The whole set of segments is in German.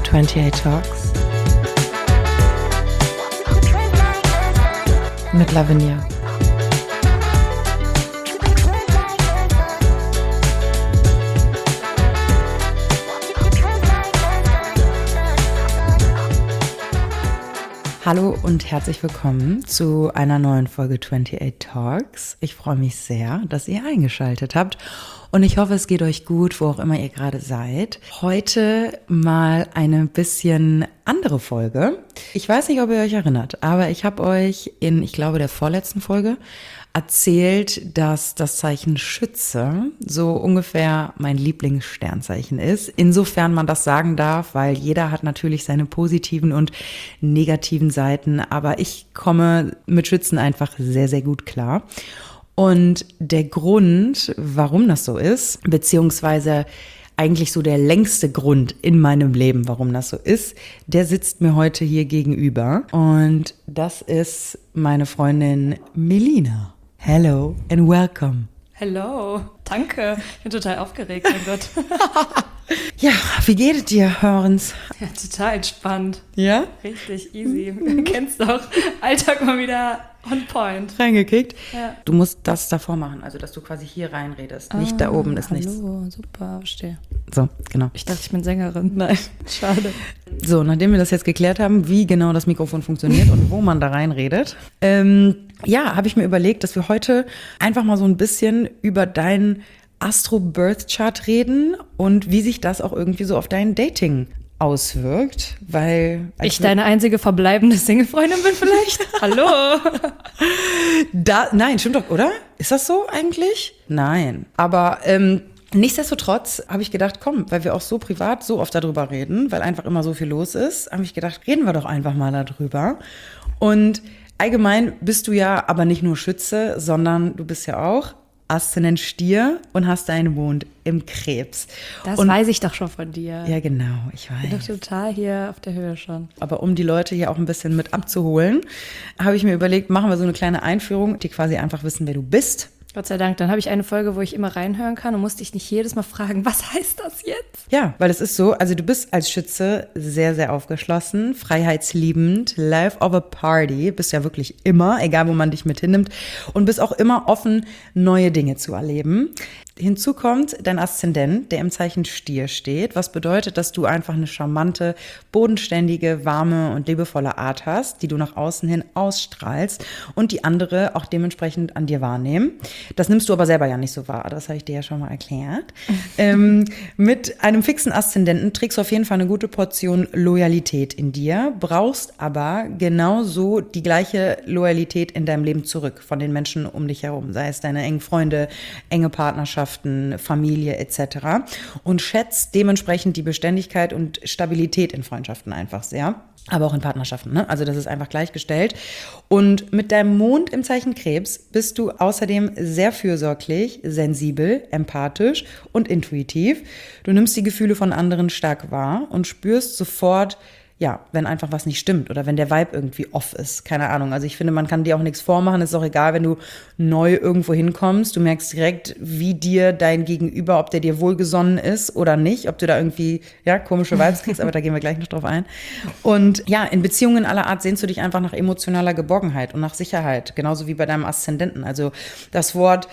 28 Talks mit Lavinia. Hallo und herzlich willkommen zu einer neuen Folge 28 Talks. Ich freue mich sehr, dass ihr eingeschaltet habt und ich hoffe, es geht euch gut, wo auch immer ihr gerade seid. Heute mal eine bisschen andere Folge. Ich weiß nicht, ob ihr euch erinnert, aber ich habe euch in, ich glaube, der vorletzten Folge erzählt, dass das Zeichen Schütze so ungefähr mein Lieblingssternzeichen ist. Insofern man das sagen darf, weil jeder hat natürlich seine positiven und negativen Seiten, aber ich komme mit Schützen einfach sehr, sehr gut klar. Und der Grund, warum das so ist, beziehungsweise eigentlich so der längste Grund in meinem Leben, warum das so ist, der sitzt mir heute hier gegenüber. Und das ist meine Freundin Melina. Hello and welcome. Hello, danke. Ich bin total aufgeregt, mein Gott. Ja, wie geht es dir, Hörens? Ja, total entspannt. Ja? Richtig easy. Kennst doch. Alltag mal wieder on point. Reingekickt? Ja. Du musst das davor machen, also dass du quasi hier reinredest. Nicht da oben ist nichts. Hallo, super, verstehe. So, genau. Ich dachte, ich bin Sängerin. Nein, schade. So, nachdem wir das jetzt geklärt haben, wie genau das Mikrofon funktioniert und wo man da reinredet, habe ich mir überlegt, dass wir heute einfach mal so ein bisschen über deinen Astro-Birth-Chart reden und wie sich das auch irgendwie so auf dein Dating auswirkt, weil... Ich deine einzige verbleibende Single-Freundin bin vielleicht? Hallo? Nein, stimmt doch, oder? Ist das so eigentlich? Nein, aber... Nichtsdestotrotz habe ich gedacht, komm, weil wir auch so privat so oft darüber reden, weil einfach immer so viel los ist, habe ich gedacht, reden wir doch einfach mal darüber. Und allgemein bist du ja aber nicht nur Schütze, sondern du bist ja auch Aszendent Stier und hast deinen Mond im Krebs. Das und, weiß ich doch schon von dir. Ja, genau, ich weiß. Ich bin doch total hier auf der Höhe schon. Aber um die Leute hier auch ein bisschen mit abzuholen, habe ich mir überlegt, machen wir so eine kleine Einführung, die quasi einfach wissen, wer du bist. Gott sei Dank, dann habe ich eine Folge, wo ich immer reinhören kann und musste ich nicht jedes Mal fragen, was heißt das jetzt? Ja, weil es ist so, also du bist als Schütze sehr, sehr aufgeschlossen, freiheitsliebend, life of a party, bist ja wirklich immer, egal wo man dich mit hinnimmt und bist auch immer offen, neue Dinge zu erleben. Hinzu kommt dein Aszendent, der im Zeichen Stier steht, was bedeutet, dass du einfach eine charmante, bodenständige, warme und liebevolle Art hast, die du nach außen hin ausstrahlst und die andere auch dementsprechend an dir wahrnehmen. Das nimmst du aber selber ja nicht so wahr, das habe ich dir ja schon mal erklärt. Mit einem fixen Aszendenten trägst du auf jeden Fall eine gute Portion Loyalität in dir, brauchst aber genauso die gleiche Loyalität in deinem Leben zurück von den Menschen um dich herum, sei es deine engen Freunde, enge Partnerschaften, Familie etc. und schätzt dementsprechend die Beständigkeit und Stabilität in Freundschaften einfach sehr. Aber auch in Partnerschaften, ne? Also das ist einfach gleichgestellt. Und mit deinem Mond im Zeichen Krebs bist du außerdem sehr fürsorglich, sensibel, empathisch und intuitiv. Du nimmst die Gefühle von anderen stark wahr und spürst sofort, ja, wenn einfach was nicht stimmt oder wenn der Vibe irgendwie off ist, keine Ahnung. Also ich finde, man kann dir auch nichts vormachen, ist auch egal, wenn du neu irgendwo hinkommst, du merkst direkt, wie dir dein Gegenüber, ob der dir wohlgesonnen ist oder nicht, ob du da irgendwie, ja, komische Vibes kriegst, aber da gehen wir gleich noch drauf ein. Und ja, in Beziehungen aller Art sehnst du dich einfach nach emotionaler Geborgenheit und nach Sicherheit, genauso wie bei deinem Aszendenten. Also das Wort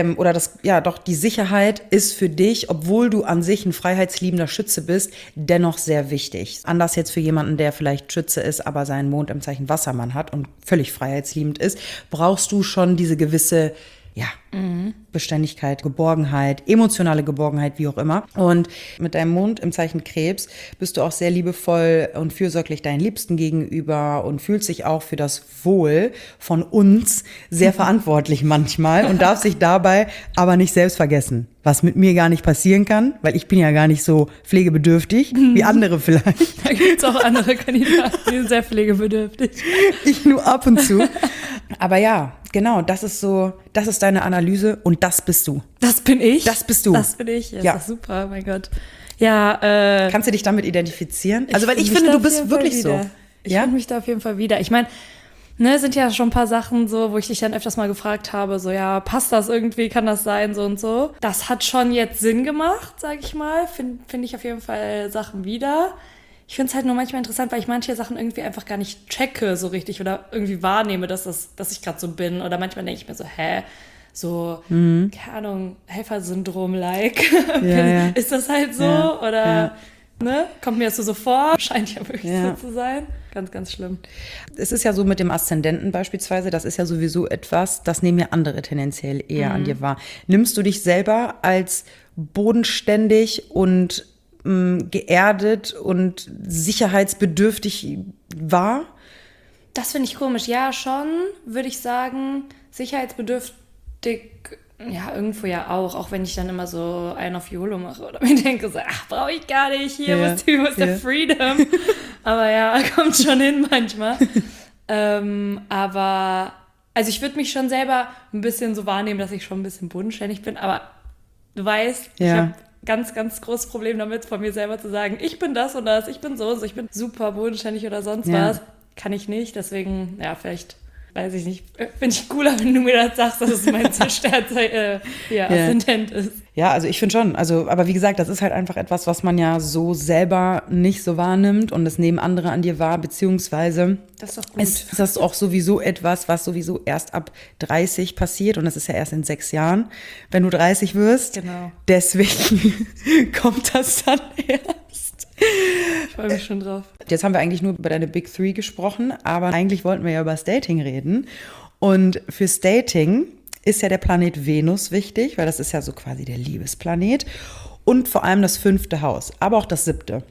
die Sicherheit ist für dich, obwohl du an sich ein freiheitsliebender Schütze bist, dennoch sehr wichtig. Anders jetzt für jemanden, der vielleicht Schütze ist, aber seinen Mond im Zeichen Wassermann hat und völlig freiheitsliebend ist, brauchst du schon diese gewisse Beständigkeit, Geborgenheit, emotionale Geborgenheit, wie auch immer. Und mit deinem Mond im Zeichen Krebs bist du auch sehr liebevoll und fürsorglich deinen Liebsten gegenüber und fühlst dich auch für das Wohl von uns sehr verantwortlich manchmal und darfst sich dabei aber nicht selbst vergessen. Was mit mir gar nicht passieren kann, weil ich bin ja gar nicht so pflegebedürftig wie andere vielleicht. Da gibt es auch andere Kandidaten, die sind sehr pflegebedürftig. Ich nur ab und zu. Aber ja, genau, das ist deine Analyse und das bist du. Das bin ich? Das bist du. Das bin ich, ja. Das ist super, mein Gott. Ja, kannst du dich damit identifizieren? Also, weil ich finde, du bist wirklich so. Ich finde mich da auf jeden Fall wieder. Ich meine, sind ja schon ein paar Sachen so, wo ich dich dann öfters mal gefragt habe, so, ja, passt das irgendwie, kann das sein, so und so. Das hat schon jetzt Sinn gemacht, sag ich mal. Finde ich auf jeden Fall Sachen wieder. Ich finde es halt nur manchmal interessant, weil ich manche Sachen irgendwie einfach gar nicht checke so richtig oder irgendwie wahrnehme, dass ich gerade so bin. Oder manchmal denke ich mir so, so, keine Ahnung, Helfersyndrom-like. Ist das halt so? Oder, ne? Kommt mir das so vor? Scheint ja wirklich so zu sein. Ganz, ganz schlimm. Es ist ja so mit dem Aszendenten beispielsweise, das ist ja sowieso etwas, das nehmen ja andere tendenziell eher an dir wahr. Nimmst du dich selber als bodenständig und geerdet und sicherheitsbedürftig wahr? Das finde ich komisch. Ja, schon, würde ich sagen, sicherheitsbedürftig, ja, irgendwo ja auch wenn ich dann immer so einen auf YOLO mache oder mir denke so, ach, brauche ich gar nicht, hier, wo ist der Freedom? Aber ja, kommt schon hin manchmal. Aber, also ich würde mich schon selber ein bisschen so wahrnehmen, dass ich schon ein bisschen bodenständig bin, aber du weißt, ich habe ganz, ganz großes Problem damit, von mir selber zu sagen, ich bin das und das, ich bin so und so, ich bin super bodenständig oder sonst was. Kann ich nicht, deswegen, ja, vielleicht, weiß ich nicht, finde ich cooler, wenn du mir das sagst, dass es mein zerstörter Aszendent ist. Ja, also ich finde schon, aber wie gesagt, das ist halt einfach etwas, was man ja so selber nicht so wahrnimmt und das nehmen andere an dir wahr, beziehungsweise das ist doch gut. Ist das auch sowieso etwas, was sowieso erst ab 30 passiert und das ist ja erst in 6 Jahren, wenn du 30 wirst. Genau. Deswegen kommt das dann erst. Ich freue mich schon drauf. Jetzt haben wir eigentlich nur über deine Big Three gesprochen, aber eigentlich wollten wir ja über das Dating reden. Und fürs Dating ist ja der Planet Venus wichtig, weil das ist ja so quasi der Liebesplanet. Und vor allem das 5. Haus, aber auch das 7.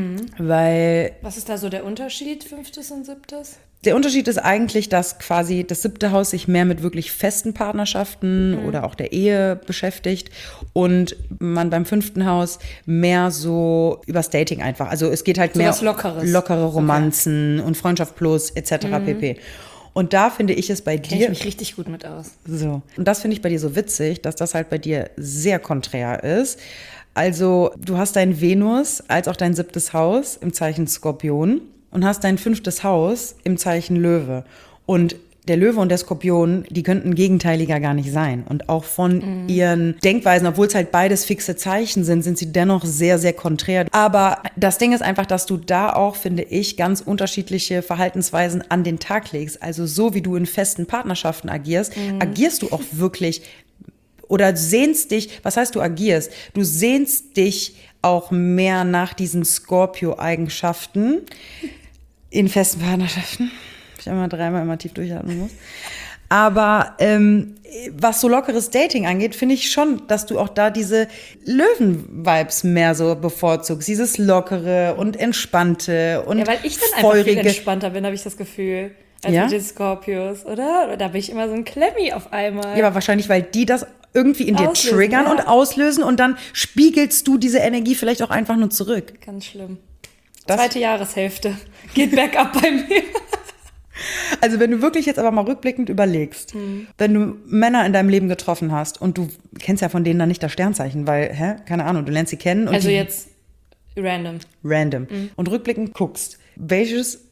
Weil was ist da so der Unterschied, 5. und 7.? der Unterschied ist eigentlich, dass quasi das 7. Haus sich mehr mit wirklich festen Partnerschaften oder auch der Ehe beschäftigt und man beim 5. Haus mehr so übers Dating einfach. Also es geht halt so mehr was Lockeres. Lockere Romanzen und Freundschaft plus etc. pp. Und da finde ich es bei dir... Kenne ich mich richtig gut mit aus. So. Und das finde ich bei dir so witzig, dass das halt bei dir sehr konträr ist. Also du hast dein Venus als auch dein 7. Haus im Zeichen Skorpion und hast dein 5. Haus im Zeichen Löwe. Und der Löwe und der Skorpion, die könnten gegenteiliger gar nicht sein. Und auch von ihren Denkweisen, obwohl es halt beides fixe Zeichen sind, sind sie dennoch sehr, sehr konträr. Aber das Ding ist einfach, dass du da auch, finde ich, ganz unterschiedliche Verhaltensweisen an den Tag legst. Also so wie du in festen Partnerschaften agierst, agierst du auch wirklich oder sehnst dich, was heißt du agierst? Du sehnst dich auch mehr nach diesen Scorpio-Eigenschaften in festen Partnerschaften. Ich immer dreimal immer tief durchatmen muss. Aber was so lockeres Dating angeht, finde ich schon, dass du auch da diese Löwen-Vibes mehr so bevorzugst. Dieses lockere und entspannte und ja, weil ich dann feurige. einfach viel entspannter bin, habe ich das Gefühl, als mit den Scorpios, oder? Da bin ich immer so ein Klemmi auf einmal. Ja, aber wahrscheinlich, weil die das irgendwie in dir Auslösen, triggern und auslösen und dann spiegelst du diese Energie vielleicht auch einfach nur zurück. Ganz schlimm. Das- Zweite Jahreshälfte. Geht bergab bei mir. Also wenn du wirklich jetzt aber mal rückblickend überlegst, wenn du Männer in deinem Leben getroffen hast und du kennst ja von denen dann nicht das Sternzeichen, weil, keine Ahnung, du lernst sie kennen. Und Also die jetzt random. Und rückblickend guckst, welches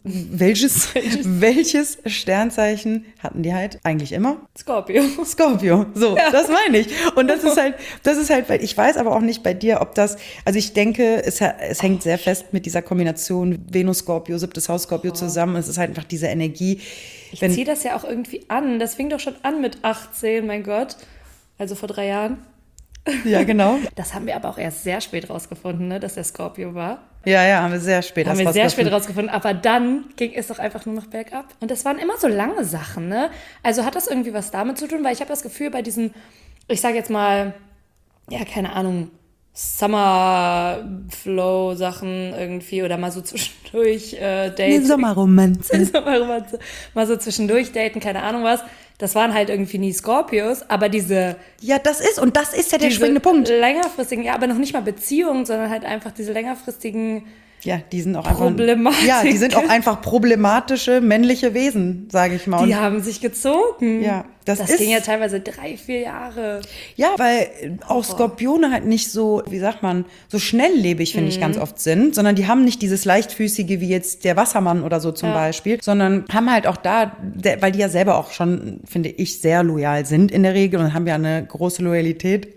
Sternzeichen hatten die halt eigentlich immer? Scorpio. Scorpio, so, das meine ich. Und das ist halt, weil ich weiß aber auch nicht bei dir, ob das, also ich denke, es hängt sehr fest mit dieser Kombination Venus-Scorpio, 7. Haus Scorpio zusammen. Es ist halt einfach diese Energie. Ich ziehe das ja auch irgendwie an. Das fing doch schon an mit 18, mein Gott. Also vor 3 Jahren. Ja, genau. Das haben wir aber auch erst sehr spät rausgefunden, ne, dass der Scorpio war. Ja, haben wir sehr spät rausgefunden. Aber dann ging es doch einfach nur noch bergab. Und das waren immer so lange Sachen, ne? Also hat das irgendwie was damit zu tun? Weil ich habe das Gefühl, bei diesen, ich sage jetzt mal, ja, keine Ahnung, Summer-Flow-Sachen irgendwie oder mal so zwischendurch Daten. Sommerromanze. Mal so zwischendurch daten, keine Ahnung was. Das waren halt irgendwie nie Scorpios, aber diese... Ja, das ist ja der springende Punkt. Längerfristigen, ja, aber noch nicht mal Beziehungen, sondern halt einfach diese längerfristigen... Ja, die sind auch Problematik. Ja, die sind auch einfach problematische männliche Wesen, sage ich mal. Die haben sich gezogen. Ja, das ging ja teilweise 3-4 Jahre. Ja, weil auch Skorpione halt nicht so, wie sagt man, so schnelllebig, finde ich, ganz oft sind, sondern die haben nicht dieses leichtfüßige wie jetzt der Wassermann oder so zum Beispiel, sondern haben halt auch da, weil die ja selber auch schon, finde ich, sehr loyal sind in der Regel und haben ja eine große Loyalität.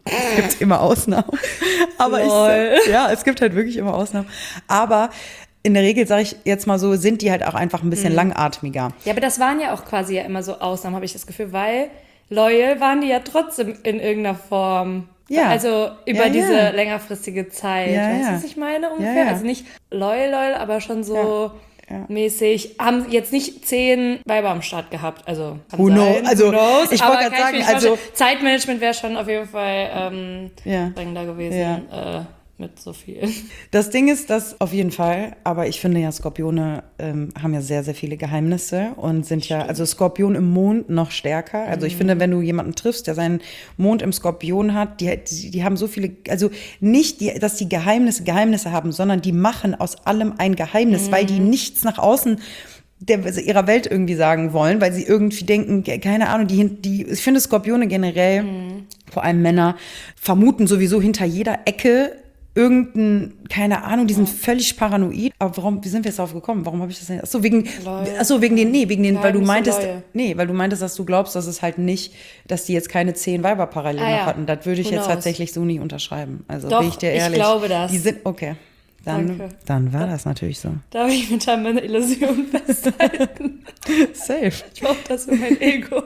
Es gibt immer Ausnahmen. Aber es gibt halt wirklich immer Ausnahmen. Aber in der Regel, sage ich jetzt mal so, sind die halt auch einfach ein bisschen langatmiger. Ja, aber das waren ja auch quasi ja immer so Ausnahmen, habe ich das Gefühl, weil loyal waren die ja trotzdem in irgendeiner Form. Ja. Also über diese längerfristige Zeit. Weißt du, was ich meine ungefähr? Ja. Also nicht loyal, aber schon so mäßig. Haben jetzt nicht 10 Weiber am Start gehabt. Also Who knows? Also, who knows? ich wollte gerade sagen, also Zeitmanagement wäre schon auf jeden Fall dringender gewesen. Ja. Mit so viel. Das Ding ist, dass auf jeden Fall, aber ich finde ja, Skorpione haben ja sehr, sehr viele Geheimnisse und sind ja, also Skorpion im Mond noch stärker. Also ich finde, wenn du jemanden triffst, der seinen Mond im Skorpion hat, die haben so viele, also nicht, dass die Geheimnisse haben, sondern die machen aus allem ein Geheimnis, weil die nichts nach außen ihrer Welt irgendwie sagen wollen, weil sie irgendwie denken, keine Ahnung, ich finde Skorpione generell, vor allem Männer, vermuten sowieso hinter jeder Ecke keine Ahnung, die sind völlig paranoid. Aber wie sind wir jetzt darauf gekommen? Warum habe ich das nicht? Weil du meintest, dass du glaubst, dass es halt nicht, dass die jetzt keine 10 Weiber parallel noch hatten. Das würde ich jetzt tatsächlich so nicht unterschreiben. Also bin ich dir ehrlich. Ich glaube das. Die sind, okay. Dann war das natürlich so. Darf ich mit meiner Illusion festhalten? Safe. Ich brauche das für mein Ego.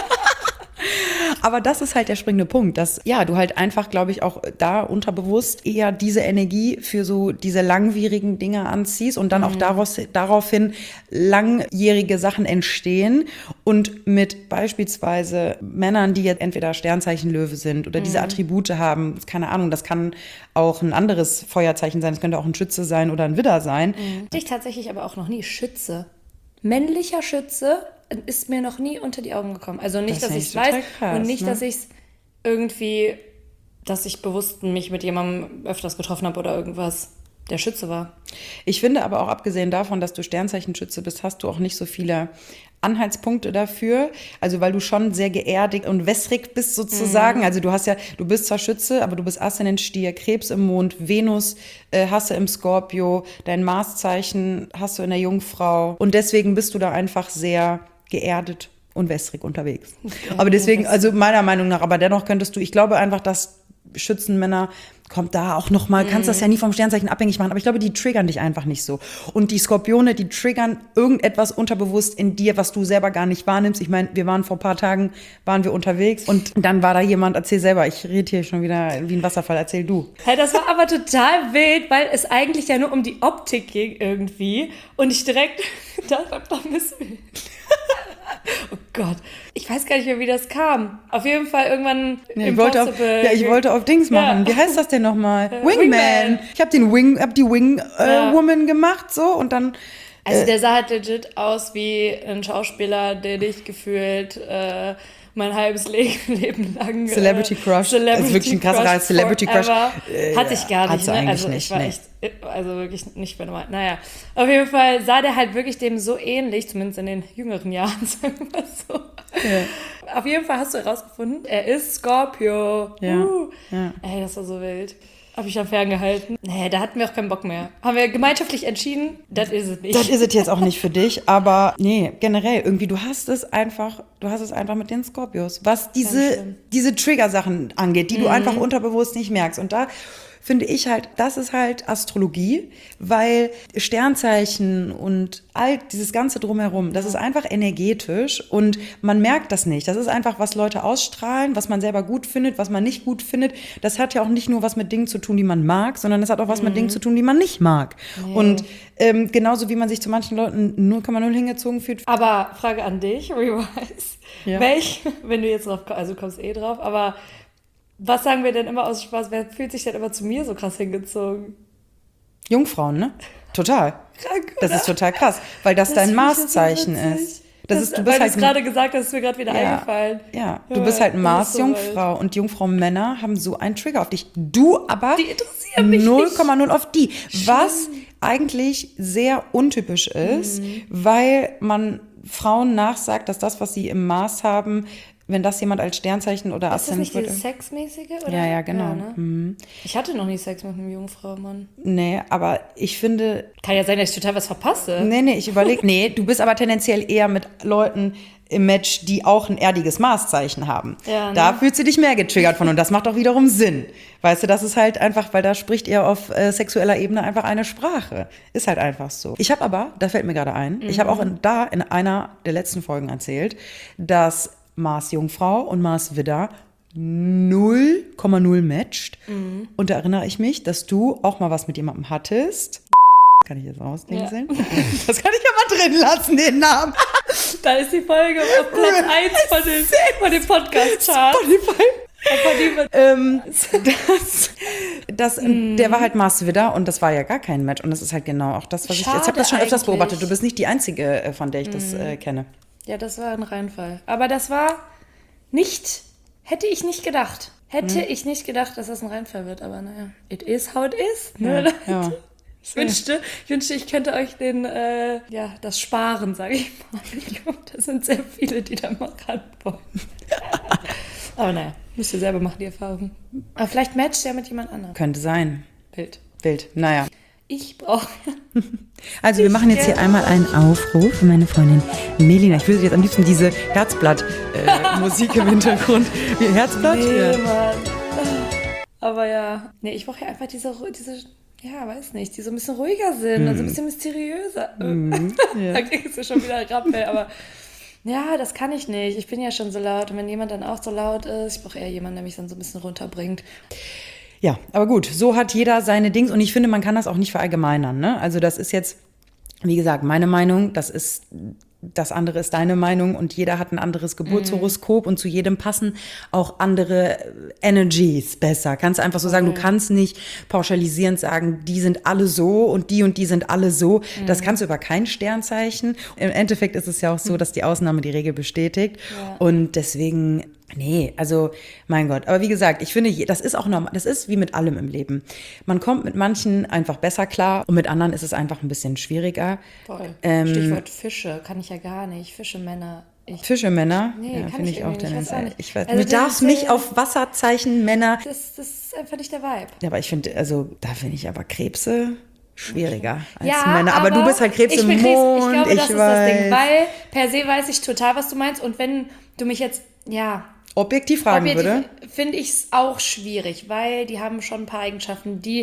Aber das ist halt der springende Punkt, dass du halt einfach, glaube ich, auch da unterbewusst eher diese Energie für so diese langwierigen Dinge anziehst und dann auch daraufhin langjährige Sachen entstehen und mit beispielsweise Männern, die jetzt entweder Sternzeichen Löwe sind oder diese Attribute haben, keine Ahnung, das kann auch ein anderes Feuerzeichen sein, das könnte auch ein Schütze sein oder ein Widder sein. Ich tatsächlich aber auch noch nie Schütze. Männlicher Schütze ist mir noch nie unter die Augen gekommen. Also nicht, dass ich es weiß und nicht, dass ich es irgendwie, dass ich bewusst mich mit jemandem öfters getroffen habe oder irgendwas, der Schütze war. Ich finde aber auch, abgesehen davon, dass du Sternzeichen-Schütze bist, hast du auch nicht so viele Anhaltspunkte dafür, also weil du schon sehr geerdigt und wässrig bist sozusagen, also du bist zwar Schütze, aber du bist Aszendent Stier, Krebs im Mond, Venus hast du im Skorpio, dein Marszeichen hast du in der Jungfrau und deswegen bist du da einfach sehr geerdet und wässrig unterwegs. Aber deswegen, also meiner Meinung nach, aber dennoch könntest du, ich glaube einfach, dass Schützenmänner kommt da auch noch mal, kannst das ja nie vom Sternzeichen abhängig machen, aber ich glaube, die triggern dich einfach nicht so. Und die Skorpione, die triggern irgendetwas unterbewusst in dir, was du selber gar nicht wahrnimmst. Ich meine, wir waren vor ein paar Tagen, unterwegs und dann war da jemand, erzähl selber, ich rede hier schon wieder wie ein Wasserfall, erzähl du. Hey, das war aber total wild, weil es eigentlich ja nur um die Optik ging irgendwie und ich direkt gedacht habe, da müssen wir. Oh Gott, ich weiß gar nicht mehr, wie das kam. Auf jeden Fall irgendwann ich wollte auf Dings machen. Wie heißt das denn nochmal? Wingman. Ich habe die Wing-Woman gemacht so und dann... Also der sah halt legit aus wie ein Schauspieler, der dich gefühlt mein halbes Leben lang... Celebrity Crush. Das ist wirklich ein krasser Celebrity Crush. Hatte ich gar nicht. Ne? Also ich war echt, also wirklich nicht mehr normal. Naja, auf jeden Fall sah der halt wirklich dem so ähnlich, zumindest in den jüngeren Jahren, sagen wir mal so. Ja. Auf jeden Fall hast du herausgefunden, er ist Scorpio. Ja. Ey, das war so wild. Habe ich dann ferngehalten. Nee, da hatten wir auch keinen Bock mehr. Haben wir gemeinschaftlich entschieden, das ist es nicht. Das ist es jetzt auch nicht für dich, aber nee, generell, irgendwie, du hast es einfach mit den Scorpios, was diese Trigger-Sachen angeht, die du einfach unterbewusst nicht merkst. Und da finde ich halt, das ist halt Astrologie, weil Sternzeichen und all dieses Ganze drumherum, das ist einfach energetisch und man merkt das nicht. Das ist einfach, was Leute ausstrahlen, was man selber gut findet, was man nicht gut findet. Das hat ja auch nicht nur was mit Dingen zu tun, die man mag, sondern das hat auch was mit Dingen zu tun, die man nicht mag. Nee. Und genauso wie man sich zu manchen Leuten 0,0 hingezogen fühlt. Aber Frage an dich, Revise. Ja. Wenn du jetzt drauf kommst, also du kommst drauf, aber was sagen wir denn immer aus Spaß? Wer fühlt sich denn immer zu mir so krass hingezogen? Jungfrauen, ne? Total. Krank, das ist total krass, weil das dein Marszeichen ist. Du bist weil halt du es gerade gesagt hast, ist mir gerade wieder eingefallen. Ja, du bist halt Mars-Jungfrau und Jungfrau-Männer haben so einen Trigger auf dich. Du aber die interessieren mich 0,0 auf die. Was eigentlich sehr untypisch ist, weil man Frauen nachsagt, dass das, was sie im Mars haben, wenn das jemand als Sternzeichen oder Aszendent... Ist das nicht dieses Sexmäßige? Oder? Ja, genau. Ja, ne? Ich hatte noch nie Sex mit einem Jungfrau, Mann. Nee, aber ich finde... Kann ja sein, dass ich total was verpasse. Nee, ich überlege... Nee, du bist aber tendenziell eher mit Leuten im Match, die auch ein erdiges Marszeichen haben. Ja, ne? Da fühlst du dich mehr getriggert von und das macht auch wiederum Sinn. Weißt du, das ist halt einfach, weil da spricht ihr auf sexueller Ebene einfach eine Sprache. Ist halt einfach so. Ich habe aber, da fällt mir gerade ein, ich habe auch in einer der letzten Folgen erzählt, dass Mars Jungfrau und Mars Widder 0,0 matcht. Und da erinnere ich mich, dass du auch mal was mit jemandem hattest. Kann ich jetzt rausdingseln? Ja. Das kann ich ja mal drin lassen, den Namen. Da ist die Folge auf Platz 1 von dem Podcast-Chart. Der war halt Mars Widder und das war ja gar kein Match. Und das ist halt genau auch das, was ich habe das schon öfters beobachtet. Du bist nicht die Einzige, von der ich das kenne. Ja, das war ein Reinfall. Aber das war nicht, hätte ich nicht gedacht. Hätte ich nicht gedacht, dass das ein Reinfall wird. Aber naja, it is how it is. Ne? Ja. Ich wünschte, ich könnte euch das sparen, sage ich mal. Ich glaube, da sind sehr viele, die da mal ran wollen. Aber naja, müsst ihr selber machen, die Erfahrung. Aber vielleicht matcht ja mit jemand anderem. Könnte sein. Wild. Naja. Ich brauche... Also wir machen jetzt hier einmal einen Aufruf für meine Freundin Melina. Ich würde jetzt am liebsten diese Herzblatt-Musik im Hintergrund. Wie Herzblatt? Nee, Mann. Aber ja, ich brauche ja einfach diese, ja, weiß nicht, die so ein bisschen ruhiger sind und so ein bisschen mysteriöser. Da kriegst du schon wieder Rappel, aber ja, das kann ich nicht. Ich bin ja schon so laut und wenn jemand dann auch so laut ist, ich brauche eher jemanden, der mich dann so ein bisschen runterbringt. Ja, aber gut, so hat jeder seine Dings und ich finde, man kann das auch nicht verallgemeinern, ne? Also das ist jetzt, wie gesagt, meine Meinung, das andere ist deine Meinung und jeder hat ein anderes Geburtshoroskop und zu jedem passen auch andere Energies besser. Kannst du einfach so sagen, du kannst nicht pauschalisierend sagen, die sind alle so und die sind alle so. Das kannst du über kein Sternzeichen. Im Endeffekt ist es ja auch so, dass die Ausnahme die Regel bestätigt und deswegen... Nee, also mein Gott. Aber wie gesagt, ich finde, das ist auch normal. Das ist wie mit allem im Leben. Man kommt mit manchen einfach besser klar und mit anderen ist es einfach ein bisschen schwieriger. Voll. Stichwort Fische, kann ich ja gar nicht. Fischemänner. Fischemänner? Nee, ja, finde ich auch tendenziell. Ich weiß, also du darfst mich auf Wasserzeichen Männer. Das ist einfach nicht der Vibe. Ja, aber ich finde, also da finde ich aber Krebse schwieriger als ja, Männer. Aber du bist halt Krebs im Mond. Ich glaube, das ist das Ding, weil per se weiß ich total, was du meinst. Und wenn du mich jetzt, objektiv fragen würde, finde ich es auch schwierig, weil die haben schon ein paar Eigenschaften, die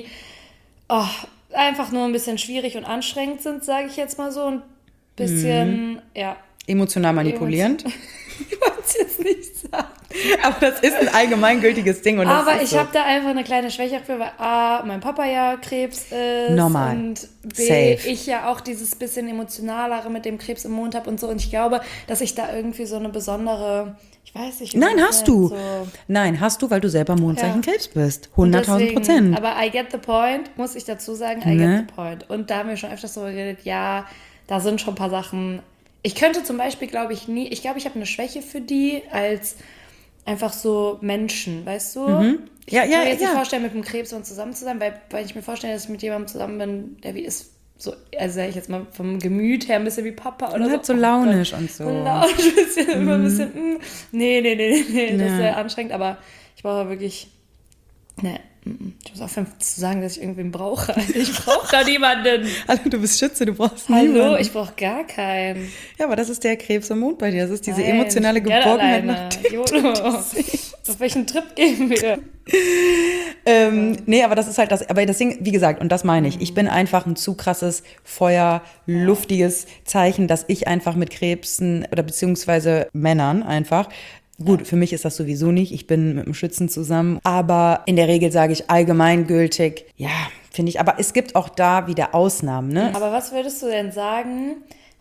einfach nur ein bisschen schwierig und anstrengend sind, sage ich jetzt mal so. Ein bisschen, emotional manipulierend. Ich wollte es jetzt nicht sagen. Aber das ist ein allgemeingültiges Ding. Und aber ich habe da einfach eine kleine Schwäche für, weil A, mein Papa ja Krebs ist. Normal. Und B, Safe. ich ja auch dieses bisschen emotionalere mit dem Krebs im Mond habe und so. Und ich glaube, dass ich da irgendwie so eine besondere, ich weiß nicht. Nein, hast du. So. Nein, hast du, weil du selber Mondzeichen Krebs bist. 100.000%. Aber I get the point, muss ich dazu sagen, I get the point. Und da haben wir schon öfters darüber geredet, da sind schon ein paar Sachen. Ich könnte zum Beispiel, glaube ich, ich habe eine Schwäche für die als einfach so Menschen, weißt du? Ich kann mir jetzt nicht vorstellen, mit einem Krebs zusammen zu sein, weil ich mir vorstelle, dass ich mit jemandem zusammen bin, der wie ist, so, also sage ich jetzt mal vom Gemüt her ein bisschen wie Papa oder so launisch und so. Launisch, immer ein bisschen, nee, das ist sehr anstrengend, aber ich brauche wirklich, ich muss aufhören zu sagen, dass ich irgendwen brauche. Ich brauche da niemanden. Hallo, du bist Schütze, du brauchst niemanden. Hallo, ich brauche gar keinen. Ja, aber das ist der Krebs im Mond bei dir. Das ist diese emotionale Geborgenheit. Auf welchen Trip gehen wir? Nee, aber das ist halt das. Aber das Ding, wie gesagt, und das meine ich. Ich bin einfach ein zu krasses, luftiges Zeichen, dass ich einfach mit Krebsen oder beziehungsweise Männern einfach. Gut, für mich ist das sowieso nicht. Ich bin mit einem Schützen zusammen. Aber in der Regel sage ich allgemeingültig, finde ich. Aber es gibt auch da wieder Ausnahmen, ne? Aber was würdest du denn sagen,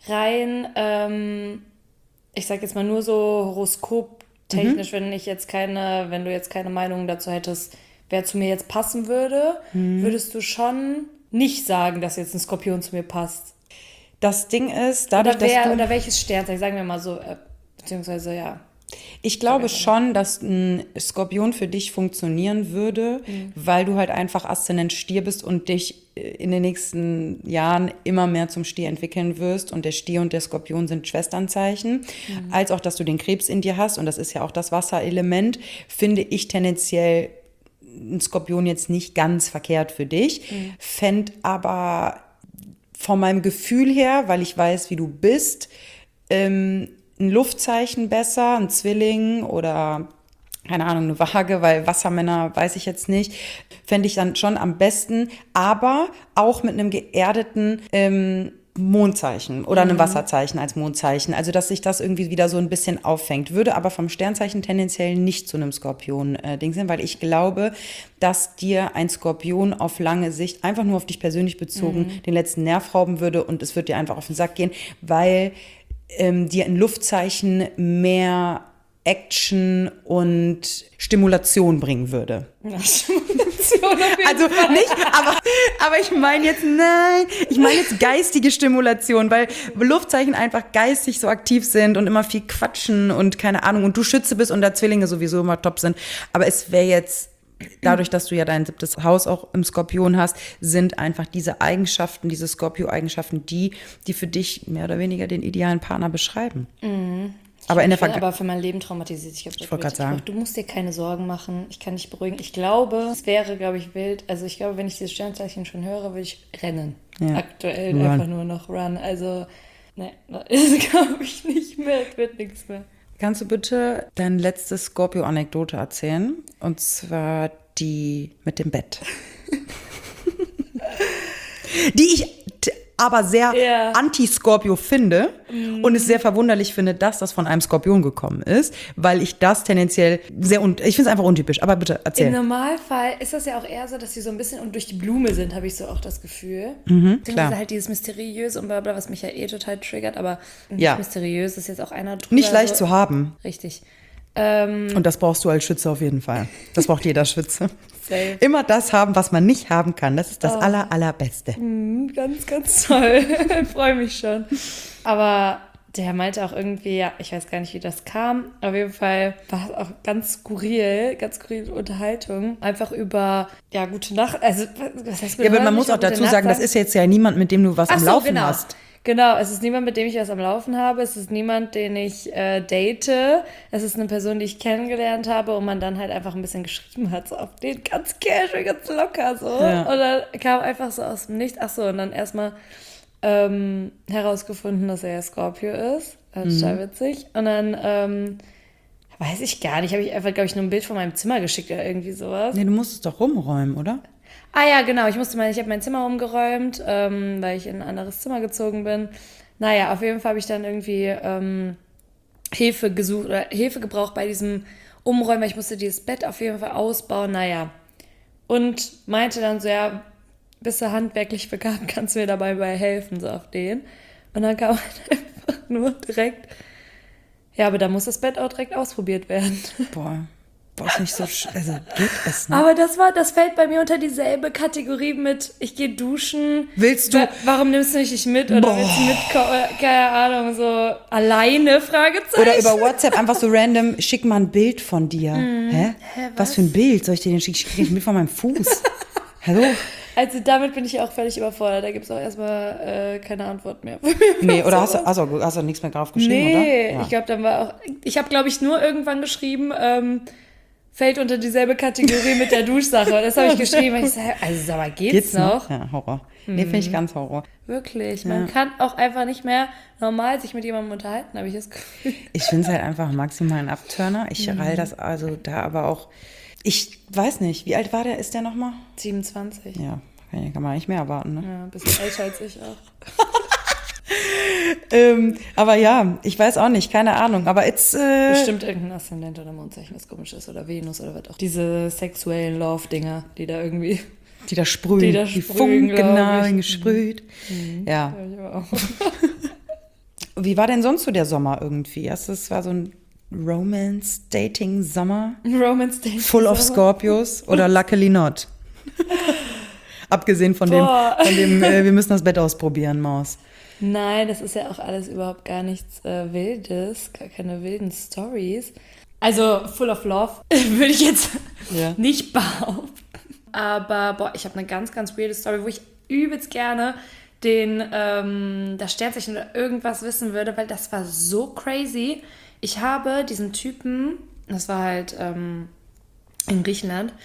rein, ich sag jetzt mal nur so horoskoptechnisch, wenn du jetzt keine Meinung dazu hättest, wer zu mir jetzt passen würde, würdest du schon nicht sagen, dass jetzt ein Skorpion zu mir passt? Das Ding ist, dadurch, oder welches Sternzeichen, sagen wir mal so, beziehungsweise, Ich glaube schon, dass ein Skorpion für dich funktionieren würde, weil du halt einfach Aszendent Stier bist und dich in den nächsten Jahren immer mehr zum Stier entwickeln wirst. Und der Stier und der Skorpion sind Schwesternzeichen. Als auch, dass du den Krebs in dir hast. Und das ist ja auch das Wasserelement. Finde ich tendenziell ein Skorpion jetzt nicht ganz verkehrt für dich. Fänd aber von meinem Gefühl her, weil ich weiß, wie du bist, ein Luftzeichen besser, ein Zwilling oder, keine Ahnung, eine Waage, weil Wassermänner weiß ich jetzt nicht, fände ich dann schon am besten, aber auch mit einem geerdeten Mondzeichen oder einem Wasserzeichen als Mondzeichen. Also, dass sich das irgendwie wieder so ein bisschen auffängt. Würde aber vom Sternzeichen tendenziell nicht zu einem Skorpion-Ding sein, weil ich glaube, dass dir ein Skorpion auf lange Sicht, einfach nur auf dich persönlich bezogen, den letzten Nerv rauben würde und es wird dir einfach auf den Sack gehen, weil dir ein Luftzeichen mehr Action und Stimulation bringen würde. Ja, Stimulation auf jeden Also Fall. nicht, aber ich meine jetzt geistige Stimulation, weil Luftzeichen einfach geistig so aktiv sind und immer viel quatschen und keine Ahnung und du Schütze bist und da Zwillinge sowieso immer top sind. Aber es wäre jetzt, dadurch, dass du ja dein 7. Haus auch im Skorpion hast, sind einfach diese Eigenschaften, diese Skorpio-Eigenschaften, die für dich mehr oder weniger den idealen Partner beschreiben. Aber in der Aber für mein Leben traumatisiert. Ich wollte gerade sagen. Du musst dir keine Sorgen machen. Ich kann dich beruhigen. Ich glaube, es wäre, glaube ich, wild. Also ich glaube, wenn ich dieses Sternzeichen schon höre, würde ich rennen. Ja. Aktuell Run. einfach nur noch run. Also, ne, das glaube ich nicht mehr. Es wird nichts mehr. Kannst du bitte deine letzte Scorpio-Anekdote erzählen? Und zwar die mit dem Bett. Die ich aber sehr anti-Scorpio finde und es sehr verwunderlich finde, dass das von einem Skorpion gekommen ist, weil ich das tendenziell ich finde es einfach untypisch. Aber bitte, erzähl. Im Normalfall ist das ja auch eher so, dass sie so ein bisschen und durch die Blume sind, habe ich so auch das Gefühl. Klar. Halt dieses Mysteriöse und bla bla, was mich ja total triggert, aber nicht Ja. mysteriös ist jetzt auch einer drüber. Nicht leicht so. zu haben. Richtig. Und das brauchst du als Schütze auf jeden Fall. Das braucht jeder Schütze. Safe. Immer das haben, was man nicht haben kann. Das ist das Allerbeste. Ganz, ganz toll. Freue mich schon. Aber der meinte auch irgendwie, ja, ich weiß gar nicht, wie das kam. Auf jeden Fall war es auch ganz skurrile Unterhaltung. Einfach über, ja, gute Nacht. Also, was heißt Ja, aber man muss auch dazu sagen, das ist jetzt ja niemand, mit dem du was am Laufen genau. hast. Genau, es ist niemand, mit dem ich was am Laufen habe. Es ist niemand, den ich date. Es ist eine Person, die ich kennengelernt habe und man dann halt einfach ein bisschen geschrieben hat, so auf den ganz casual, ganz locker so. Ja. Und dann kam einfach so aus dem Nichts. Achso, und dann erstmal herausgefunden, dass er ja Scorpio ist. Total witzig. Und dann weiß ich gar nicht, habe ich einfach, glaube ich, nur ein Bild von meinem Zimmer geschickt oder irgendwie sowas. Nee, du musst es doch rumräumen, oder? Ah ja, genau. Ich habe mein Zimmer umgeräumt, weil ich in ein anderes Zimmer gezogen bin. Naja, auf jeden Fall habe ich dann irgendwie Hilfe gesucht oder Hilfe gebraucht bei diesem Umräumen, weil ich musste dieses Bett auf jeden Fall ausbauen. Naja. Und meinte dann so, ja, bist du handwerklich begabt, kannst du mir dabei helfen, so auf den. Und dann kam halt einfach nur direkt, ja, aber da muss das Bett auch direkt ausprobiert werden. Boah, ist nicht so, also geht es nicht. Aber das fällt bei mir unter dieselbe Kategorie mit, ich gehe duschen. Willst du? Warum nimmst du mich nicht mit? Oder willst du mitkommen? Keine Ahnung, so alleine? Fragezeichen. Oder über WhatsApp einfach so random, schick mal ein Bild von dir. Hä? Was für ein Bild? Soll ich dir den schicken? Ich krieg ein Bild von meinem Fuß. Hallo? Also damit bin ich auch völlig überfordert. Da gibt es auch erstmal keine Antwort mehr. Nee, oder hast du nichts mehr drauf geschrieben, oder? Nee, Ja. ich glaube, dann war auch, ich habe, glaube ich, nur irgendwann geschrieben, fällt unter dieselbe Kategorie mit der Duschsache. Das habe ich geschrieben. Ich sage, also sag mal, geht's noch? Ja, Horror. Nee, finde ich ganz Horror. Wirklich, man kann auch einfach nicht mehr normal sich mit jemandem unterhalten, habe ich das Gefühl. Ich finde es halt einfach maximal ein Abturner. Ich rall das also da aber auch, ich weiß nicht, wie alt ist der nochmal? 27. Ja, kann man nicht mehr erwarten, ne? Ja, ein bisschen älter als ich auch. Aber ja, ich weiß auch nicht, keine Ahnung. Aber jetzt. Bestimmt irgendein Aszendent oder Mondzeichen, was komisch ist. Oder Venus oder was auch. Diese sexuellen Love-Dinger, die da irgendwie. Die da sprühen. Die sprühen, Funken gesprüht. Ja. Ja. Wie war denn sonst so der Sommer irgendwie? Es war so ein Romance-Dating-Sommer? Romance Dating. Full of Scorpios oder luckily not? Abgesehen von dem wir müssen das Bett ausprobieren, Maus. Nein, das ist ja auch alles überhaupt gar nichts Wildes, gar keine wilden Stories. Also Full of Love würde ich jetzt nicht behaupten. Aber ich habe eine ganz, ganz weirde Story, wo ich übelst gerne das Sternzeichen oder irgendwas wissen würde, weil das war so crazy. Ich habe diesen Typen, das war halt in Griechenland,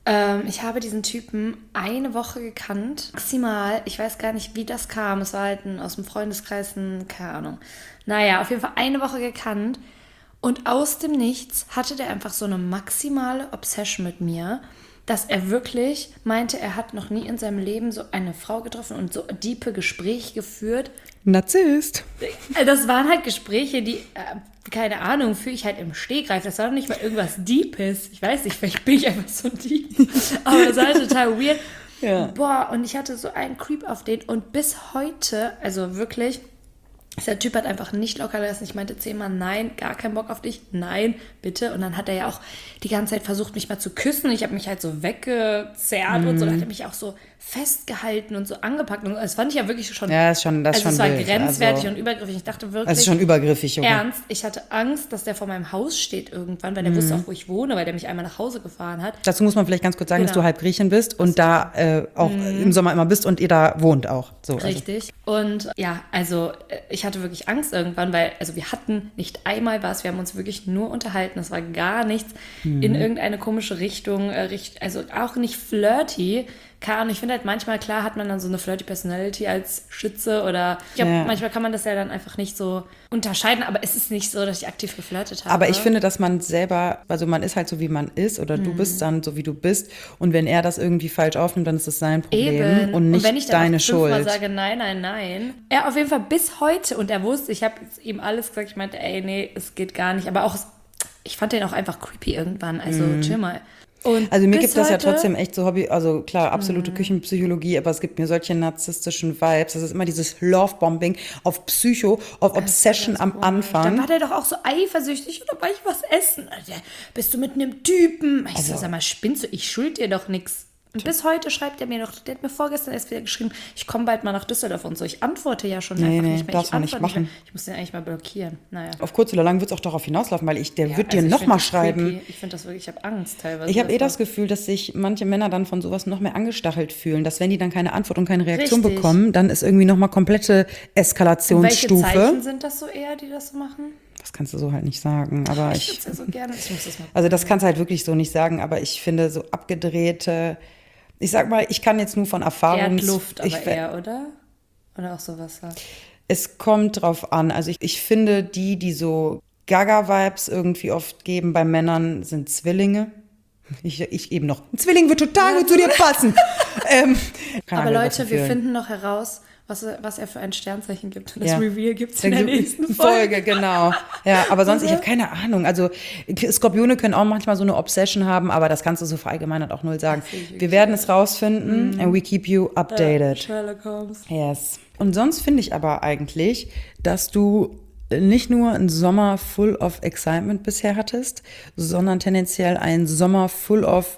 Ich habe diesen Typen eine Woche gekannt. Maximal, ich weiß gar nicht, wie das kam. Es war halt aus dem Freundeskreis, keine Ahnung. Naja, auf jeden Fall eine Woche gekannt. Und aus dem Nichts hatte der einfach so eine maximale Obsession mit mir, dass er wirklich meinte, er hat noch nie in seinem Leben so eine Frau getroffen und so diepe Gespräche geführt. Narzisst. Das waren halt Gespräche, die, keine Ahnung, führe ich halt im Stegreif. Das war doch nicht mal irgendwas Deepes. Ich weiß nicht, vielleicht bin ich einfach so deep. Aber das war halt total weird. Ja. Boah, und ich hatte so einen Creep auf den. Und bis heute, also wirklich, der Typ hat einfach nicht locker gelassen. Ich meinte 10-mal, nein, gar keinen Bock auf dich. Nein, bitte. Und dann hat er ja auch die ganze Zeit versucht, mich mal zu küssen. Ich habe mich halt so weggezerrt und so. Da hat er mich auch so festgehalten und so angepackt. Und das fand ich ja wirklich schon... Ja, das schon es war wild. grenzwertig und übergriffig. Ich dachte wirklich... Es ist schon übergriffig, Junge. Ernst, ich hatte Angst, dass der vor meinem Haus steht irgendwann, weil der wusste auch, wo ich wohne, weil der mich einmal nach Hause gefahren hat. Dazu muss man vielleicht ganz kurz sagen, dass du halb Griechin bist und da auch im Sommer immer bist und ihr da wohnt auch. So, richtig. Also. Und ja, also ich hatte wirklich Angst irgendwann, weil wir hatten nicht einmal was, wir haben uns wirklich nur unterhalten. Es war gar nichts in irgendeine komische Richtung, also auch nicht flirty. Ich finde halt manchmal, klar hat man dann so eine flirty Personality als Schütze oder ich glaube, manchmal kann man das ja dann einfach nicht so unterscheiden, aber es ist nicht so, dass ich aktiv geflirtet habe. Aber ich finde, dass man selber, also man ist halt so, wie man ist oder du bist dann so, wie du bist und wenn er das irgendwie falsch aufnimmt, dann ist das sein Problem und nicht deine Schuld. Und wenn ich dann fünfmal sage, nein, er auf jeden Fall bis heute und er wusste, ich habe ihm alles gesagt, ich meinte, ey, nee, es geht gar nicht, aber auch, ich fand den auch einfach creepy irgendwann, also chill mal. Und also mir gibt das ja trotzdem echt so Hobby, also klar, absolute Küchenpsychologie, aber es gibt mir solche narzisstischen Vibes. Das ist immer dieses Love-Bombing auf Psycho, auf Obsession am Anfang. Dann war der doch auch so eifersüchtig oder war ich was essen? Alter, bist du mit einem Typen? Ich so, sag mal, spinnst du? Ich schuld dir doch nichts. Und bis heute schreibt er mir noch, der hat mir vorgestern erst wieder geschrieben, ich komme bald mal nach Düsseldorf und so. Ich antworte ja schon einfach nicht mehr. Darfst du nicht machen. Ich muss den eigentlich mal blockieren. Naja. Auf kurz oder lang wird es auch darauf hinauslaufen, weil der wird dir nochmal schreiben. Creepy. Ich finde das wirklich, ich habe Angst teilweise. Ich habe das Gefühl, dass sich manche Männer dann von sowas noch mehr angestachelt fühlen, dass wenn die dann keine Antwort und keine Reaktion bekommen, dann ist irgendwie nochmal komplette Eskalationsstufe. Und welche Zeichen sind das so eher, die das so machen? Das kannst du so halt nicht sagen, aber ich würde es ja so gerne, ich muss das mal gucken. Also das kannst du halt wirklich so nicht sagen, aber ich finde so abgedrehte... Ich sag mal, ich kann jetzt nur von Erfahrung... Erdluft aber eher, oder? Oder auch so Wasser? Es kommt drauf an. Also ich finde, die so Gaga-Vibes irgendwie oft geben bei Männern, sind Zwillinge. Ich eben noch. Ein Zwilling wird total gut zu dir passen. Aber Leute, wir finden noch heraus, was er für ein Sternzeichen gibt. Und das Reveal gibt es in der nächsten Folge. Genau. Ja, aber sonst, ich habe keine Ahnung. Also Skorpione können auch manchmal so eine Obsession haben, aber das kannst du so verallgemeinert auch null sagen. Wir werden es rausfinden and we keep you updated. Sherlock Holmes. Yes. Und sonst finde ich aber eigentlich, dass du nicht nur einen Sommer full of excitement bisher hattest, sondern tendenziell einen Sommer full of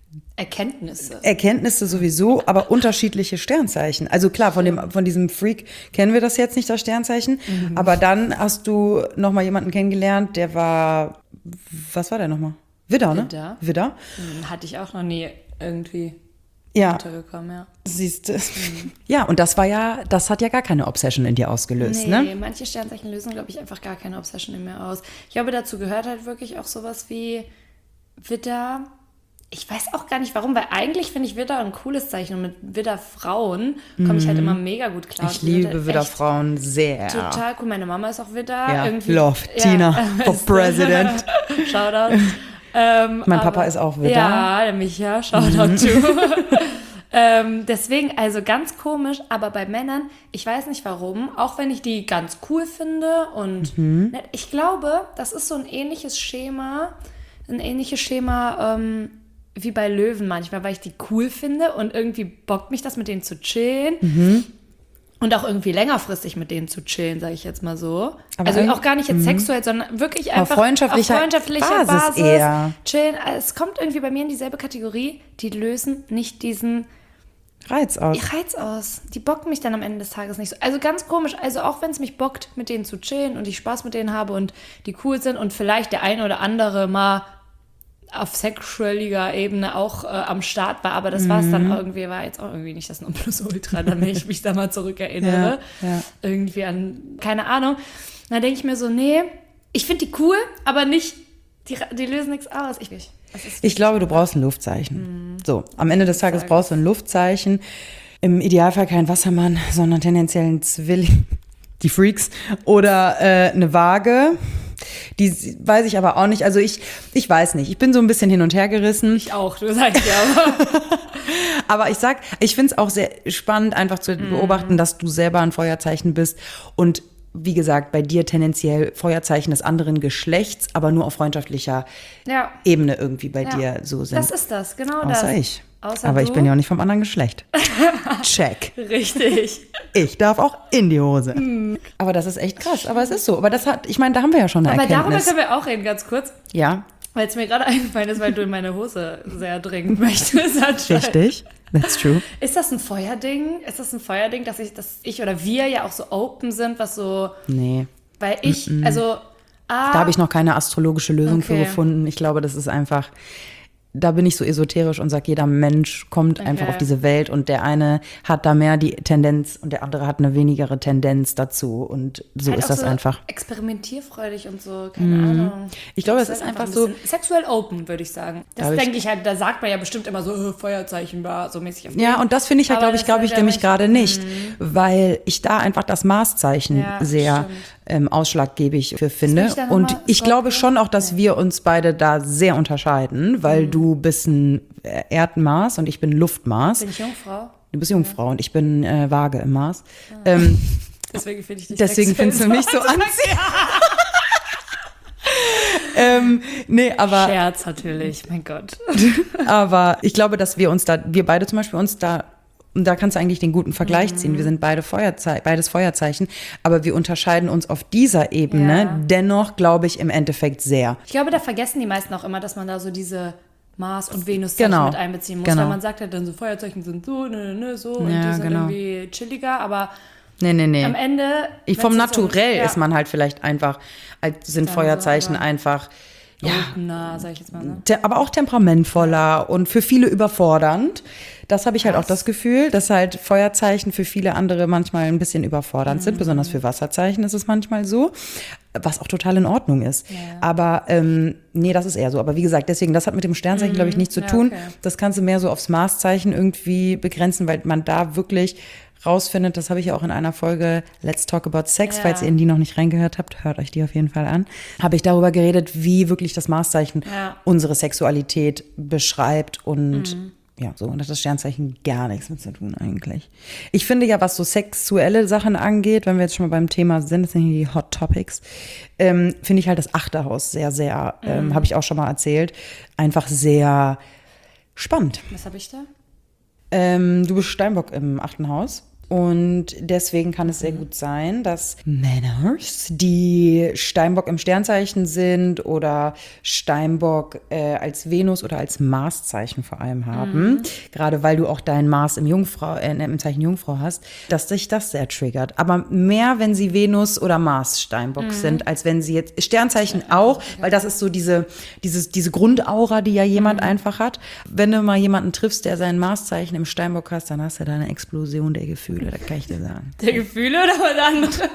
Erkenntnisse sowieso, aber unterschiedliche Sternzeichen. Also klar, von diesem Freak kennen wir das jetzt nicht, das Sternzeichen. Aber dann hast du nochmal jemanden kennengelernt, der war, was war der nochmal? Widder, ne? Widder. Hatte ich auch noch nie irgendwie untergekommen, ja. Siehst du. Ja, und das hat ja gar keine Obsession in dir ausgelöst, ne? Nee, manche Sternzeichen lösen, glaube ich, einfach gar keine Obsession in mir aus. Ich glaube, dazu gehört halt wirklich auch sowas wie Widder. Ich weiß auch gar nicht warum, weil eigentlich finde ich Widder ein cooles Zeichen und mit Widder-Frauen komme ich halt immer mega gut klar. Ich liebe Widder-Frauen sehr. Total cool. Meine Mama ist auch Widder. Ja, love, Tina for President. Shoutout. Mein Papa ist auch Widder. Ja, der Micha, Shoutout to. Deswegen, also ganz komisch, aber bei Männern, ich weiß nicht warum, auch wenn ich die ganz cool finde und ich glaube, das ist so ein ähnliches Schema wie bei Löwen manchmal, weil ich die cool finde und irgendwie bockt mich das, mit denen zu chillen. Und auch irgendwie längerfristig mit denen zu chillen, sage ich jetzt mal so. Aber also auch gar nicht jetzt sexuell, sondern wirklich einfach auf freundschaftlicher Basis eher. Chillen. Es kommt irgendwie bei mir in dieselbe Kategorie, die lösen nicht diesen Reiz aus. Die bocken mich dann am Ende des Tages nicht so. Also ganz komisch. Also auch wenn es mich bockt, mit denen zu chillen und ich Spaß mit denen habe und die cool sind und vielleicht der eine oder andere mal auf sexualiger Ebene auch am Start war, aber das war es dann irgendwie, war jetzt auch irgendwie nicht das Nonplusultra, dann wenn ich mich da mal zurückerinnere. Ja. Irgendwie an, keine Ahnung. Dann denke ich mir so, nee, ich finde die cool, aber nicht, die lösen nichts aus. Ich glaube, du brauchst ein Luftzeichen. So, am Ende des Tages brauchst du ein Luftzeichen. Im Idealfall kein Wassermann, sondern tendenziell ein Zwilling, die Freaks, oder eine Waage. Die weiß ich aber auch nicht. Also ich weiß nicht. Ich bin so ein bisschen hin und her gerissen. Ich auch, du sagst ja aber. Aber ich finde es auch sehr spannend, einfach zu beobachten, dass du selber ein Feuerzeichen bist und wie gesagt, bei dir tendenziell Feuerzeichen des anderen Geschlechts, aber nur auf freundschaftlicher Ebene irgendwie bei dir so sind. Das ist das, genau das. Außer ich. Aber ich bin ja auch nicht vom anderen Geschlecht. Check. Richtig. Ich darf auch in die Hose. Aber das ist echt krass. Aber es ist so. Aber da haben wir ja schon eine Erkenntnis. Aber darüber können wir auch reden, ganz kurz. Ja. Weil es mir gerade eingefallen ist, weil du in meine Hose sehr dringend möchtest. Richtig. That's true. Ist das ein Feuerding? Dass ich oder wir ja auch so open sind, was so... Nee. Weil ich, also... Da habe ich noch keine astrologische Lösung für gefunden. Ich glaube, das ist einfach... Da bin ich so esoterisch und sage, jeder Mensch kommt einfach auf diese Welt und der eine hat da mehr die Tendenz und der andere hat eine wenigere Tendenz dazu und so halt ist das so einfach. Experimentierfreudig und so, keine Ahnung. Ich glaube, es ist einfach so. Sexuell open, würde ich sagen. Das denke ich halt, da sagt man ja bestimmt immer so, Feuerzeichen war so mäßig auf Ja, und das finde ich halt, glaube ich, nämlich gerade nicht, weil ich da einfach das Maßzeichen sehr ausschlaggebig für finde. Und ich glaube schon auch, dass wir uns beide da sehr unterscheiden, weil du bist ein Erdmaß und ich bin Luftmaß. Bin ich Jungfrau? Du bist Jungfrau und ich bin Waage im Maß. Deswegen finde ich dich Deswegen findest du mich so anziehend. Nee, aber... Scherz natürlich, mein Gott. Aber ich glaube, dass wir beide zum Beispiel und da kannst du eigentlich den guten Vergleich ziehen. Wir sind beides Feuerzeichen, aber wir unterscheiden uns auf dieser Ebene dennoch, glaube ich, im Endeffekt sehr. Ich glaube, da vergessen die meisten auch immer, dass man da so diese Mars- und Venuszeichen mit einbeziehen muss. Weil man sagt ja dann so, Feuerzeichen sind so, so und die sind irgendwie chilliger, aber Nee. am Ende... Vom Naturell ist man halt vielleicht einfach, sind Feuerzeichen einfach... Ja, sag ich jetzt mal, ne? Aber auch temperamentvoller und für viele überfordernd. Das habe ich halt auch das Gefühl, dass halt Feuerzeichen für viele andere manchmal ein bisschen überfordernd sind. Besonders für Wasserzeichen ist es manchmal so, was auch total in Ordnung ist. Ja. Aber nee, das ist eher so. Aber wie gesagt, deswegen, das hat mit dem Sternzeichen, glaube ich, nichts zu tun. Okay. Das kannst du mehr so aufs Maßzeichen irgendwie begrenzen, weil man da wirklich rausfindet, das habe ich ja auch in einer Folge Let's Talk About Sex, falls ihr in die noch nicht reingehört habt, hört euch die auf jeden Fall an, habe ich darüber geredet, wie wirklich das Maßzeichen unsere Sexualität beschreibt und so, und das hat das Sternzeichen gar nichts mit zu tun eigentlich. Ich finde ja, was so sexuelle Sachen angeht, wenn wir jetzt schon mal beim Thema sind, das sind hier die Hot Topics, finde ich halt das 8. Haus sehr, sehr, habe ich auch schon mal erzählt, einfach sehr spannend. Was habe ich da? Du bist Steinbock im 8. Haus. Und deswegen kann es sehr gut sein, dass Männer, die Steinbock im Sternzeichen sind oder Steinbock als Venus oder als Marszeichen vor allem haben, gerade weil du auch dein Mars im Zeichen Jungfrau hast, dass sich das sehr triggert. Aber mehr, wenn sie Venus oder Mars Steinbock sind, als wenn sie jetzt Sternzeichen auch, weil das ist so diese Grundaura, die ja jemand einfach hat. Wenn du mal jemanden triffst, der sein Marszeichen im Steinbock hast, dann hast du da eine Explosion der Gefühle. Das kann ich dir sagen. Der Gefühle oder was anderes?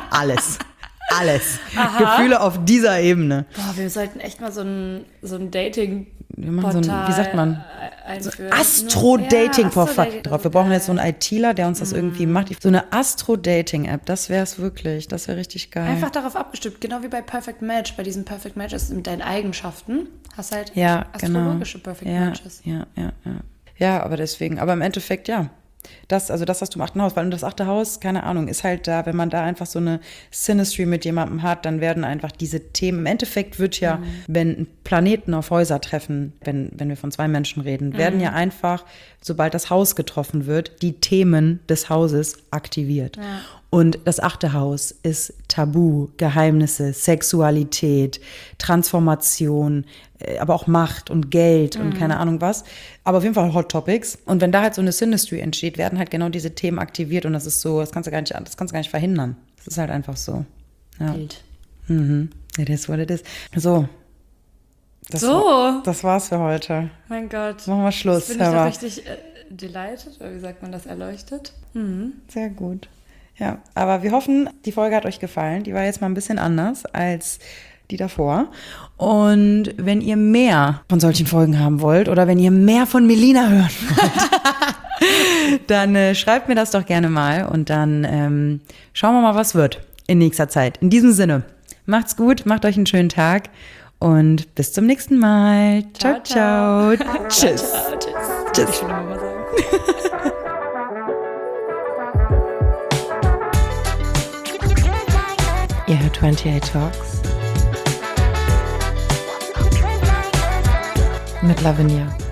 Alles. Gefühle auf dieser Ebene. Boah, wir sollten echt mal so ein Dating wir machen so ein, wie sagt man? So Astro-Dating drauf. Wir brauchen jetzt so einen ITler, der uns das irgendwie macht. So eine Astro-Dating-App, das wäre es wirklich. Das wäre richtig geil. Einfach darauf abgestimmt, genau wie bei Perfect Match. Bei diesen Perfect Matches mit deinen Eigenschaften hast halt astrologische Perfect Matches. Ja, aber deswegen, aber im Endeffekt, das hast du im 8. Haus, weil das 8. Haus, keine Ahnung, ist halt da, wenn man da einfach so eine Synastry mit jemandem hat, dann werden einfach diese Themen, im Endeffekt wird ja, wenn Planeten auf Häuser treffen, wenn wir von 2 Menschen reden, werden ja einfach, sobald das Haus getroffen wird, die Themen des Hauses aktiviert. Ja. Und das 8. Haus ist Tabu, Geheimnisse, Sexualität, Transformation, aber auch Macht und Geld und keine Ahnung was. Aber auf jeden Fall Hot Topics. Und wenn da halt so eine Synastry entsteht, werden halt genau diese Themen aktiviert und das ist so, das kannst du gar nicht verhindern. Das ist halt einfach so. Ja. Bild. It is what it is. So. Das war's für heute. Mein Gott. Machen wir Schluss. Bin ich doch richtig delighted, oder wie sagt man das, erleuchtet? Sehr gut. Ja, aber wir hoffen, die Folge hat euch gefallen. Die war jetzt mal ein bisschen anders als die davor. Und wenn ihr mehr von solchen Folgen haben wollt oder wenn ihr mehr von Melina hören wollt, dann schreibt mir das doch gerne mal und dann schauen wir mal, was wird in nächster Zeit. In diesem Sinne, macht's gut, macht euch einen schönen Tag und bis zum nächsten Mal. Ciao, ciao. Tschüss. Tschüss. Ich will immer mal sagen. Ihr hört 28 Talks mit Lavinia.